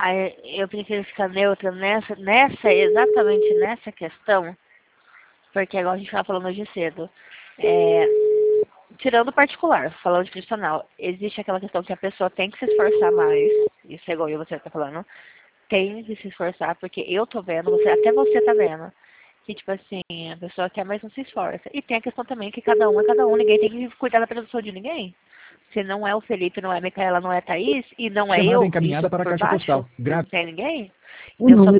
Aí eu prefiro ficar neutra exatamente nessa questão, porque igual a gente estava falando hoje cedo, é, tirando o particular, falando de profissional, existe aquela questão que a pessoa tem que se esforçar mais, isso é igual eu você tá falando, tem que se esforçar, porque eu tô vendo, até você tá vendo, que tipo assim, a pessoa quer, mas não se esforça. E tem a questão também que cada um é cada um, ninguém tem que cuidar da produção de ninguém. Se não é o Felipe, não é a Micaela, não é a Thaís, e não é Chamada eu, isso encaminhada para a por caixa baixo, postal. não Grave. tem ninguém, O eu só número